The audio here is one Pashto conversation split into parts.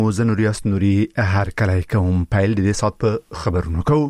زه نوریاس نوري هر کله کوم پیل د دې سات په خبرونو کو.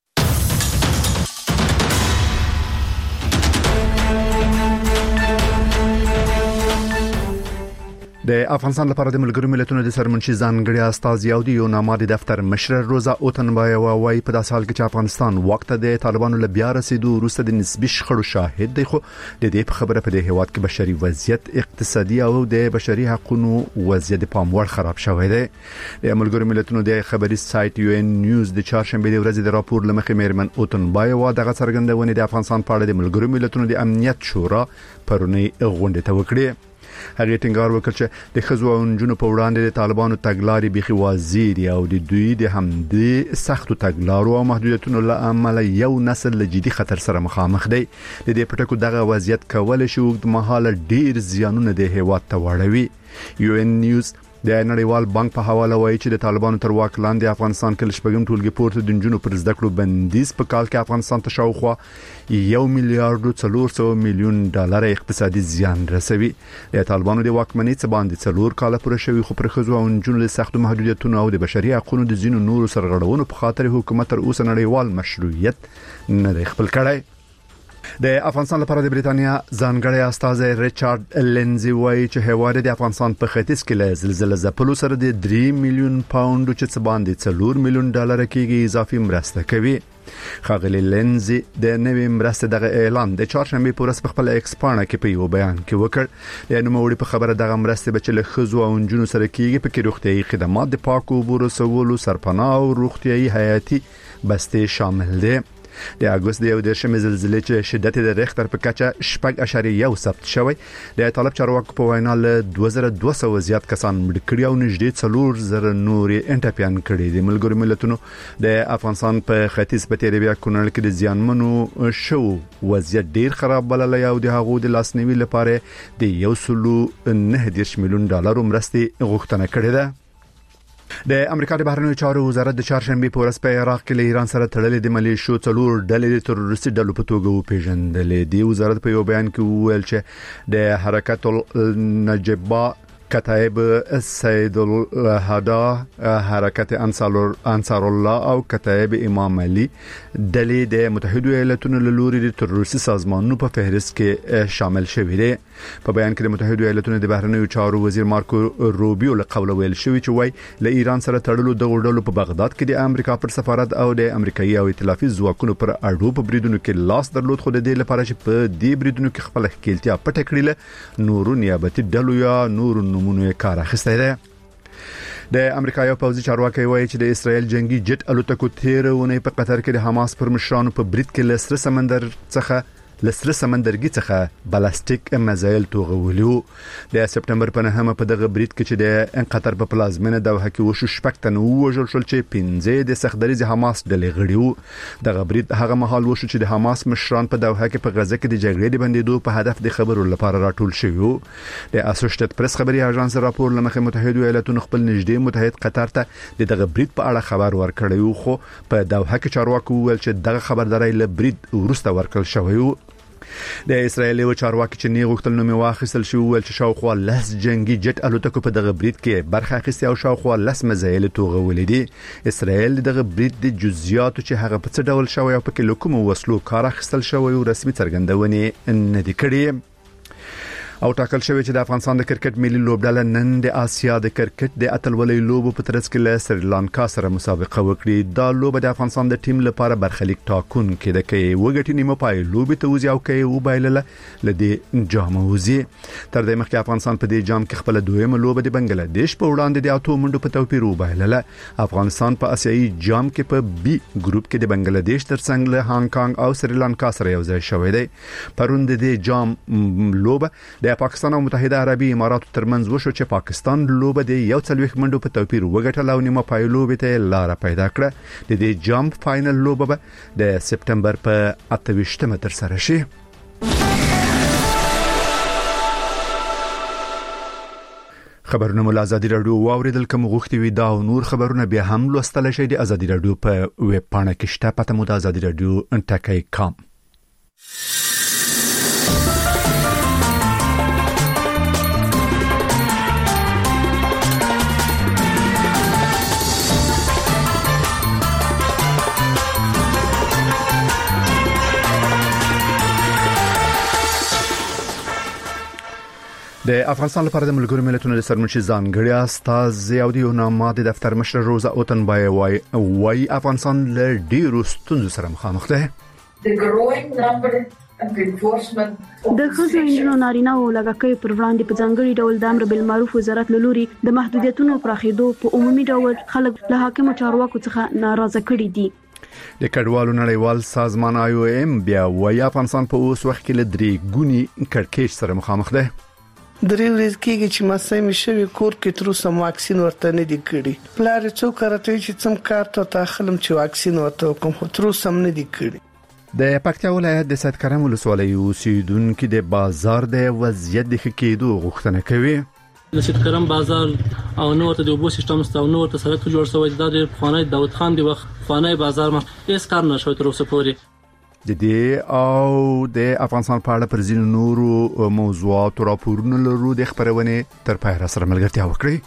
د افغانستان لپاره د ملګرو ملتونو د سرمنشي ځانګړي استازي او د یوناما د دفتر مشر روزا اوتنبایوا وايي په داسې حال کې چې افغانستان وخت د طالبانو له بیا رسیدو وروسته د نسبي شخړو شاهد دی، خو د دې په خبره په دې هیواد کې بشري وضعیت، اقتصادي او د بشري حقوقو وضعیت په پام وړ خراب شوی دی. د ملګرو ملتونو د خبري سایت یو ان نیوز د چهارشنبه د ورځې د راپور لمخې میرمن اوتنبایوا دغه څرګندونه د افغانستان په اړه د ملګرو ملتونو د امنیت شورا پرونی غونډه ته وکړه. هغه ټینګار وکړ چې د خزو او نجونو په وړاندې د طالبانو تګلارې بيخي وزیر او د دوی د همدې سختو تګلارو او محدودیتونو له امله یو نسل له جدي خطر سره مخامخ دی. د دې پټکو دغه وضعیت کول شي اوږد مهاله ډیر زیانونه د هیواد ته وړوي. یو ان نیوز د نړیوال بانک په حواله وایي چې د طالبانو تر واک لاندې افغانستان کې شپږم ټولګي پورته د نجونو پر زده کړو بندیز په کال کې افغانستان ته شاوخوا 1 میلیارډ 400 میلیون ډالر اقتصادي زیان رسوي. د طالبانو د واکمنۍ څخه باندې 4 کال پوره شوی، خو پر خزو او نجونو له سختو محدودیتونو او د بشري حقوقو د زینو نورو سرغړونو په خاطر حکومت تر اوسه نړیوال مشروعیت نه خپل کړی. د افغانستان لپاره د بریتانیا ځانګړی استازی ریچارډ لینزي وایي چې هیواد د افغانستان په ختیځ کې له زلزلې ځپلو سره د 3 میلیون پاوند چې باندې 4 میلیون ډالر کېږي اضافي مرسته کوي. خاغلی لینزي د نوې مرستې دغه اعلان د چهارشنبه په ورځ په خپل ایکس پاڼه کې په یو بیان کې وکړ. د نوموړي په خبره دغه مرستې به چې له خزو او نجونو سره کېږي په کې روغتيایي خدمات، د پاکو اوبو رسولو، سرپناه او روغتيایي حیاتي بستې شامل دي. د اگست د 11مې زلزلې چې شدت د ریختر په کچه 6.1 ثبت شوی، د طالب چارواکو په وینا له 2200 زیات کسان مړ کړي او نږدې 4000 نورې انټاپیان کړي. د ملګرو ملتونو د افغانستان په ختیځ په تیریبیا کونړ کې د زیانمنو شو وضعیت ډیر خراب بللی او د هغو د لاسنیوي لپاره د 1.9 میلیون ډالر مرستې غوښتنه کړې ده. د امریکا د بهرنیو چارو وزارت د چهارشنبه په ورځ په عراق کې له ایران سره تړلې د ملیشو 4 ډلې تروریستي ډلو په توګه وپیژندلې. د وزارت په یو بیان کې وویل چې د حرکت النجبه، کتائب سید الهدا، حرکت انصار الله او کتائب امام علي ډلې د متحده ایالاتونو له لوري د تروریستي سازمانونو په فهرست کې شامل شوي دي. په بیان کې د متحده ایالاتونو د بهرنیو چارو وزیر مارکو روبیو له قوله ویل شوی چې وای له ایران سره تړلو د ډلو په بغداد کې د امریکا پر سفارت او د امریکایي او ائتلافي ځواکونو پر اړو په بریدونو کې لاس درلود، خو د دې لپاره چې په دې بریدونو کې خپل ښکیلتیا پټه کړي له نورو نیابتي ډلو یا نورو نمونه کار اخیستی دی. د امریکا یو پوځي چارواکي وایي چې د اسرائیل جنگي جټ الوتکو تیرونه په قطر کې د حماس پر مشرانو په برید کې لسره سمندرګي څخه بلاستیک میزایل توغولیو. د سپټمبر په 9 په دغه برید کې چې د قطر په پلازمینه دوحه کې وشو، شپږ وژل شول چې 15 د سختدریز حماس ډلې غړي. دغه برید هغه مهال وشو چې د حماس مشران په دوحه کې په غزه کې د جګړې د بندیدو په هدف د خبرو لپاره راټول شوي. د اسوسییټډ پریس خبري اژانس راپور لمخې متحده ایالاتونو خپل نږدې متحد قطر ته دغه برید په اړه خبر ورکړی، خو په دوحه کې چارواکو وویل چې دغه خبرداري له برید وروسته ورکړل شوی. د اسرایل یو چارواکي چې نه غوښتل نوم واخیستل شو ویل چې شاوخوا 10 جنگي جټ الوتکو په دغه برید کې برخه اخیستې او شاوخوا 10 مزایل توغولې دي. اسرایل دغه برید د جزئیاتو چې هغه په څه ډول شوی او په کې کوم وسلو کار اخیستل شوی او رسمي څرګندونه نه دي کړې. او ټاکل شوی چې د افغانستان د کرکټ ملي لوبډله نن د آسیا د کرکټ د اتلولۍ لوبو په ترڅ کې له سریلانکا سره مسابقه وکړي. دا لوبه د افغانستان د ټیم لپاره برخلیک ټاکون کې د کې وګټي نیمه پای لوبې ته وځي او کې وبایلله لدی جام وځي. تر دې مخکې افغانستان په دې جام کې خپل دویمه لوبه د بنگلاديش په وړاندې د 8 منډو په توپیر وبایلله. افغانستان په آسیایي جام کې په بي ګروپ کې د بنگلاديش ترڅنګ له هانګ کانګ او سریلانکا سره یو ځای شوی دی. پرون د دې جام لوبه د پاکستان او متحده عربي اماراتو ترمنځ وشو چې پاکستان لوبه د 41 منډو په توپیر وګټله او نیمه پای لوبې ته لار پیدا کړه. د دې جام فائنل لوبه د سپټمبر په 28مه تر سره شي. خبرونه مول ازادي رادیو واوریدل کوم غوښتي وي دا او نور خبرونه بیا هم لوستل شي د ازادي رادیو په ویب پاڼه کې شته. پته مو د ازادي رادیو ټاکي.com. د افغانستان لپاره د ملګرو ملتونو د سرمنشي ځانګړي استازي او د یوناما د دفتر مشر روزا اوتنبای وای افغانستان له ډیرو ستونزو سره مخامخ ده. د خزو انجنونو نارینه او لګکې پر وړاندې په ځانګړي ډول د امر بالمعروف وزارت لوري د محدودیتونو پراخېدو په عمومي ډول خلک له حاکم چارواکو څخه ناراضه کړي دي. د کډوالو نړیوال سازمان IOM بیا وای افغانستان په اوس وخت کې له درې ګونی کړکېچ سره مخامخ ده. درې ورځې کېږي چې مسای مشوي کور کې تر اوسه واکسین ورته نه دی کړی. پلار څو کارته چې څم کار ته تاخلم چې واکسین ورته کوم خو تر اوسه نه دی کړی. د پکتیا ولایت د سید کرم ولسوالۍ اوسیدونکو د بازار د وضعیت د ښه کېدو غوښتنه کوي. د سید کرم بازار او نو ته د اوبو سیستم ستو نو ته سره جوړ شوی د خوانای داوود خان دی وخت خوانای بازار ما هیڅ کار نشوي تر اوسه پورې. د دې او د افغانستان په اړه پر ځینو نورو موضوعاتو راپورونه لرو د خبرونه تر پای را سره ملګرتیا وکړئ.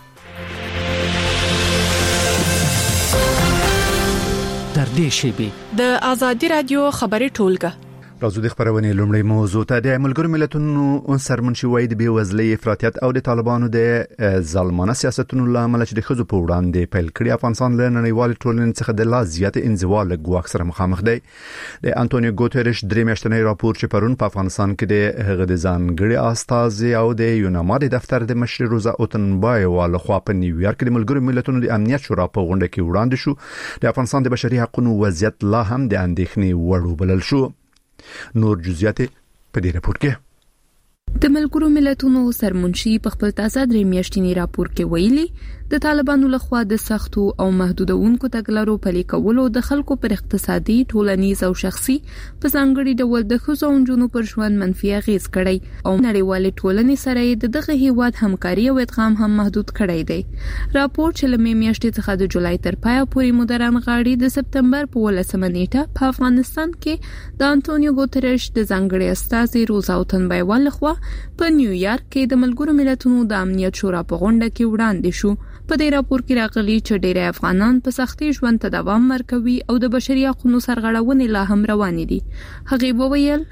تر دې شی د آزادي رادیو خبري ټولګه راځو د خبرونه لومړی موضوع ته د ملګرو ملتونو سرمنشي وای د بیوزلۍ افراطیت او د طالبانو د ظالمانه سیاستونو لامل چې د خزو په وړاندې پیل کړی افغانستان له نړیوال ټولنې څخه د لا زیات انزوا له ګواښ سره مخامخ دی. د انټونیو ګوتریش درې میاشتنی راپور چې پرون په افغانستان کې د هغه د ځانګړي استازي او د یوناما د دفتر د مشر روزا اوتنبای لخوا په نیویارک کې د ملګرو ملتونو د امنیت شورا په غونډه کې وړاندې شو. د افغانستان د بشري حقوقو وضعیت لا هم د اندېښنې وړ وبلل شو. نور جزئیات په دې راپور کې د ملګرو ملتونو سرمنشي په خپل تازه درې میاشتنی راپور کې ویلي د طالبانو لخوا د سختو او محدودونکو تګلارو پلي کولو د خلکو پر اقتصادي، ټولنیز او شخصي په ځانګړي ډول د ښځو او نجونو پر ژوند منفي اغیز کړی او نړیوال ټولنې سره دغه هیواد همکاري او ادغام هم محدود کړی دی. راپور چې له میاشتې څخه د جولای تر پای پورې مدران غاړي د سپتمبر په 18 نیټه په افغانستان کې د انټونیو ګوتریش د ځانګړي استازي روزا اوتنبای لخوا په نیویارک کې د ملګرو ملتونو د امنیت شورا په غونډه کې وړاندې شو. په دې راپور کې راغلي چې ډېر افغانان په سختي ژوند ته دوام ورکوي او د بشري حقوقو سرغړونې لا هم روانې دي. هغه وویل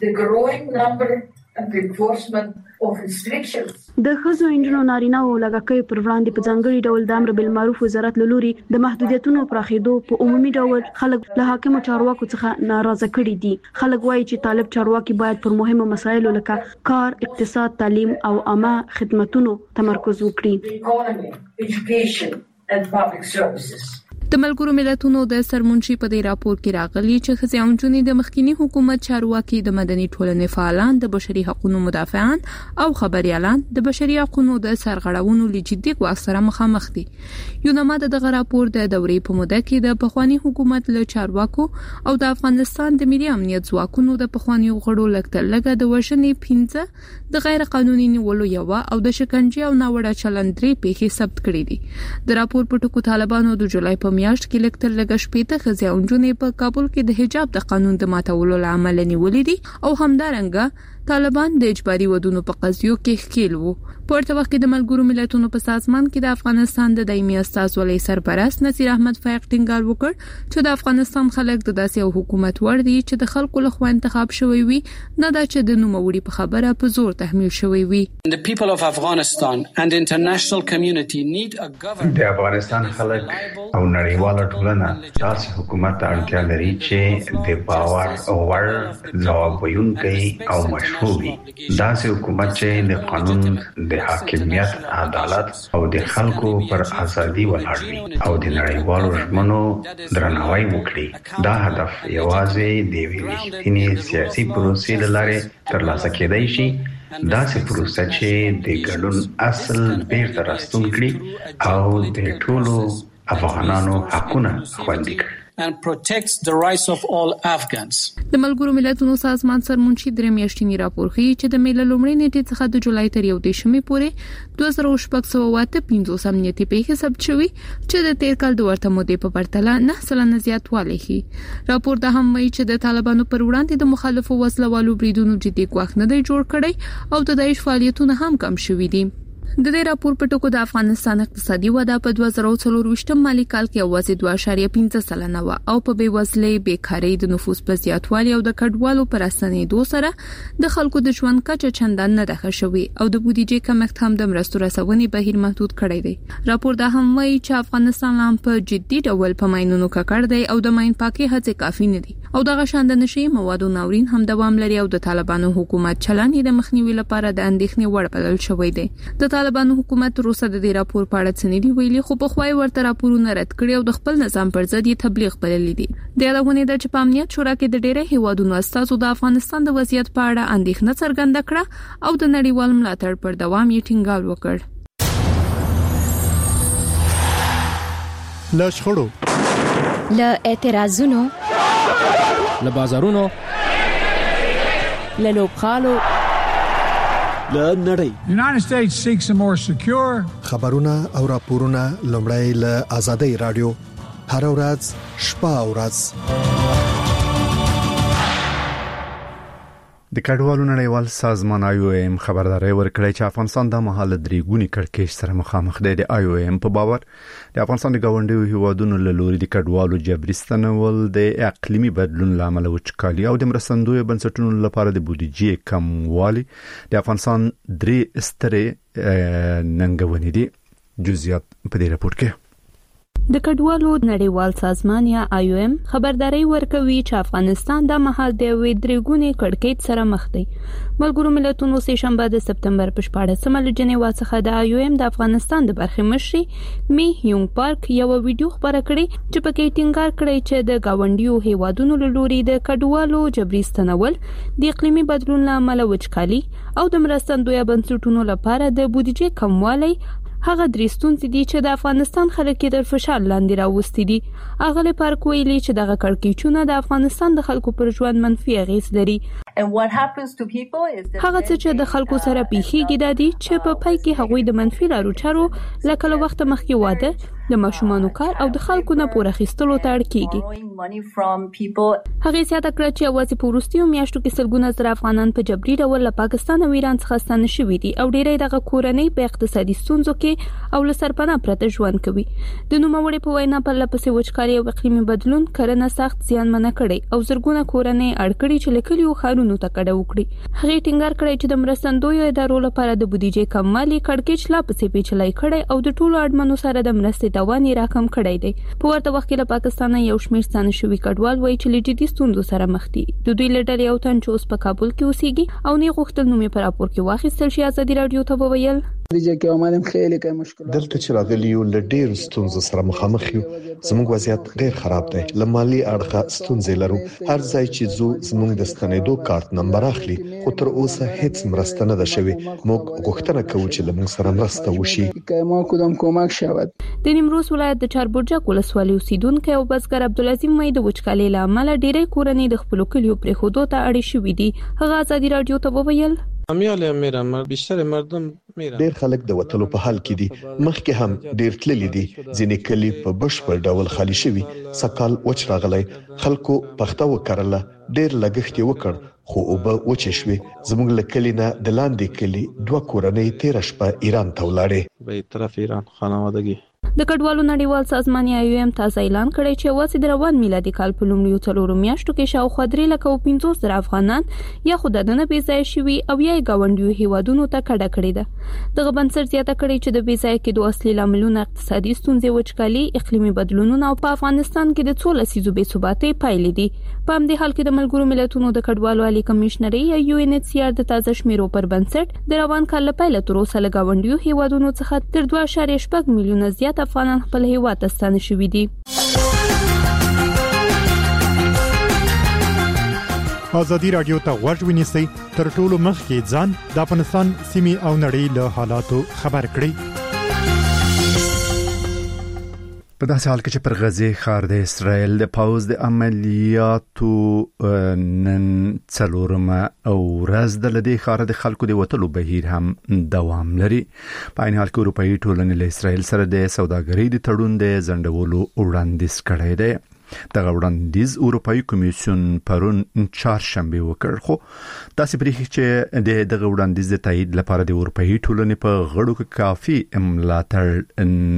د خزو انجنونو نارینه او لګکې پر وړاندې په ځانګړي ډول د امر بالمعروف وزارت لوري د محدودیتونو پراخېدو په عمومي ډول خلک له حاکم چارواکو څخه ناراضه کړي دي. خلک وایي چې طالب چارواکي باید پر مهمو مسایلو لکه کار، اقتصاد، تعلیم او عامه خدماتو تمرکز وکړي. د ملګرو ملتونو د سرمنشي په دې راپور کې راغلي چې ښځې او نجونې د مخکینی حکومت چارواکي د مدني ټولنې فعالان، د بشري حقوقو مدافعان او خبريالان د بشري حقوقو د سرغړونو لجدي ګواښ سره مخامخ دي. یوناما دغه راپور د دورې په موده کې د پخوانی حکومت له چارواکو او د افغانستان د ملي امنیت ځواکونو د پخوانی غړو لکه د وژنې 15 د غیر قانوني نیولو یو او د شکنجې او ناوړه چلند 3 پیښې ثبت کړې دي. د راپور په ټکو طالبانو د جولای په میاشت کې لکتر لګ شپېته ښځې او نجونې په کابل کې د حجاب د قانون د ماتولو لامل نیولې دي او همدارنګه طالبان د اجباري ودونو په قضیو کې ښکیل وو. په ورته وخت کې د ملګرو ملتونو په سازمان کې د افغانستان د دایمي استازولۍ سرپرست نصیر احمد فائق ټینګار وکړ چې د افغانستان خلک د داسې یو حکومت ور دي چې د خلکو لخوا انتخاب شوی وي، نه دا چې د نوموړي په خبره په زور تحمیل شوی وي. The people of Afghanistan and the international community need a government. د افغانستان خلک او نړیواله ټولنه داسې حکومت ته اړتیا لري چې د باور وړ، ځواب ویونکی او مشروع وي. داسې حکومت چې د قانون، د حاکمیت، عدالت او د خلکو پر ازادي ولاړ وي او د نړیوالو ژمنو درناوی وکړي. دا هدف یوازې د یوې رښتینې سیاسي پروسې له لارې ترلاسه کېدای شي. داسې پروسه چې د ګډون اصل بیرته راستون کړي او د ټولو افغانانو حقونه خوندي کړي. and protects the rights of all Afghans. د ملګرو ملتونو سازمان سرمنشي درې میاشتنی راپور ښیي چې د میله لومړۍ نیټې څخه د جولای تر 11 پورې 2615 امنیتي پیښې ثبت شوې چې د تیر کال د ورته مودې په پرتله 9% زیاتوالی ښیي. راپور دا هم وایي چې د طالبانو پر وړاندې د مخالفو وسلوالو بریدونو جدي ګواښ نه دی جوړ کړی او د داعش فعالیتونه هم کم شوي دي. د دې راپور په ټکو د افغانستان اقتصادي وده په 2024 مالي کال کې اوازې 2.5% و او په بیوزلۍ، بیکاری، د نفوس په زیاتوالي او د کډوالو پر اسانېدو سره د خلکو د ژوند کچه چندان نه ده ښه شوې او د بودیجې کمښت هم د مرستو رسونې بهیر محدود کړی دی. راپور دا هم وایي چې افغانستان هم په جدي ډول په ماینونو ککړ دی او د ماین پاکي هڅې کافي نه دي او دغه شان د نشي موادو ناورین هم دوام لري او د طالبانو حکومت چلن د مخنیوي لپاره د اندېښنې وړ بلل شوی دی. د طالبانو حکومت روسه د دې راپور په اړه څه نه دی ویلي، خو په خوای ورته راپورونه رد کړي او د خپل نظام پر ضد یې تبلیغ بللی دي. د یادونه ده چې په امنیت شورا کې د ډېرې هیوادونو استازو د افغانستان د وضعیت په اړه اندېښنه څرګنده کړه او د نړیوال ملاتړ پر دوام یې ټینګار وکړ. له شخړو، له اعتراضونو، له بازارونو، له لوبغالو، له نړۍ. United States seeks a more secure. خبرونه او راپورونه لومړی له آزادۍ رادیو هر ورځ شپه او ورځ. د کډوالو نړیوال سازمان IOM خبرداري ورکړی چې افغانستان د مهاله درېګونی کړکېچ سره مخامخ دی. د IOM په باور د افغانستان د گاونډیو هیوادونو له لوري د کډوالو جبري ستنول د اقلیمي بدلون لامل وچکالي او د مرستندوی بنسټونو لپاره د بودیجې کموالی د افغانستان درې سترې ننګونې دي. جزئیات په دې راپور کې. د کډوالو نړیوال سازمان یا IOM خبرداري ورکوي چې افغانستان د مهال د درېګونی کړکېچ سره مخ دی. ملګرو ملتونو سه شنبه د سپتمبر په 14مه له جنیوا څخه د IOM د افغانستان د برخې مشري می هیونګ پارک یو ویډیو خبره کړې چې پکې ټینګار کړی چې د گاونډیو هیوادونو له لوري د کډوالو جبري ستنول د اقلیمي بدلون لامل وچکالي او د مرستندوی بنسټونو لپاره د بودیجې کموالی هغه درې ستونزې دي چې د افغانستان خلک د فشار لاندې راوستي دي. اغلی پارک ویلي چې دغه کړکېچونه د افغانستان د خلکو پر ژوند منفي اغېز لري. هغه څه چې د خلکو سره پیښیږي دا دي چې په پای کې هغوی د منفي لارو چارو لکه له وخت مخکې واده، د ماشومانو کار او د خلکو نه پور اخیستلو ته اړ کیږي. هغه زیاته کړه چې اوازې په وروستیو میاشتو کې سلګونه زره افغانان په جبري ډول له پاکستان او ایران څخه ستانه شوي دي او ډېری دغه کورنۍ په اقتصادي ستونزو کې او له سرپناه پرته ژوند کوي. د نوموړي په وینا په لپسې وچکالي او اقلیمي بدلون کرنه سخت زیانمنه کړي او زرګونه کورنۍ اړ کړي چې لیکلي خارونو ته کډه وکړي. هغه ټینګار کړی چې د مرستندوی ادارو لپاره د بودیجې کموالی کړکېچ لا پسې پیچلای کړي او د ټولو اړمنو سره د مرستې توان راکم کړی دی. په ورته وخت کې له پاکستان یو شمېر ستانه شوي کډوال وایي چې له جدي ستونزو سره مخ دي. د دوی له ډلې یو تن چې اوس په کابل کې اوسېږي او نه غوښتل نوم یې په راپور کې واخیستل شي ازادي رادیو ته وویل دلته چې راغلی یو له ډېر ستونزو سره مخامخ یو. زموږ وضعیت ډېر خراب دی. له مالي اړخه ستونزې لرو. هر ځای چې زموږ د ستنېدو کارت نمبر اخلي خو تر اوسه هیڅ مرسته نه ده شوې. موږ غوښتنه کوو چې له موږ سره مرسته وشي. د نیمروز ولایت د چاربرجک ولسوالۍ اوسیدونکو او بزګر عبدالعظیم مې د وچکالۍ له امله ډېرې کورنۍ د خپل کلیو پرې خودو ته اړې شوې دي. هغه ازادي رادیو ته وویل ډېر خلک د وټلو په حال کې دي. مخکې هم ډېر تللی دي. ځینې کلی په بشپړ ډول خالی شوي. سکال وچ راغلی. خلکو پخته وکړله. ډېر لګښت وکړ خو اوبه وچې شوې. زموږ له کلی نه د لاندې کلی 2 کورنۍ 13 شپه ایران ته ولاړې. به طرف ایران خانوادگی د کډوالو نړیوال سازمان IOM تازه اعلان کړی چې واسه د روان میلادي کال په لومړیو 4 میاشتو کې شاوخوا 3,50,000 افغانان یا خوددانه بې ځای شوي او یا گاونډیو هیوادونو ته کډه کړې ده. دغه بنسټ زیاته کړې چې د بې ځای کېدو اصلي لاملونه اقتصادي ستونزې، وچکالي، اقلیمي بدلونونه او په افغانستان کې د 14 لسیزو بې ثباتۍ پایلې دي. په همدې حال کې د ملګرو ملتونو د کډوالو عالی کمشنري یا UNHCR د تازه شمیرو پر بنسټ د روان کال له پیله تر اوسه له گاونډیو هیوادونو څخه تر 2.8 میلیونه زیات افغانان خپل هیواد ته ستانه شوي دي. ازادي رادیو ته غوږ ونیسئ تر ټولو مخکې ځان د افغانستان سیمې او نړۍ له حالاتو خبر کړئ. په داسې حال کې چې پر غزه ښار د اسرائیل د پاوز د عملیاتو نن څلورمه او ورځ د لدې ښار د خلکو د وټلو بهیر هم دوام لري. په عین حال کې اروپאי ټولنې له اسرائیل سره د سوداګرۍ د تړون د ځنډولو وړاندیز کړی دی. دغه وړاندیز اروپאי کمیسیون پرون چهارشنبه وکړ خو تاسو پرې چې دغه وړاندیز د تایید لپاره د اروپאי ټولنې په غړو کې کافي ملاتړ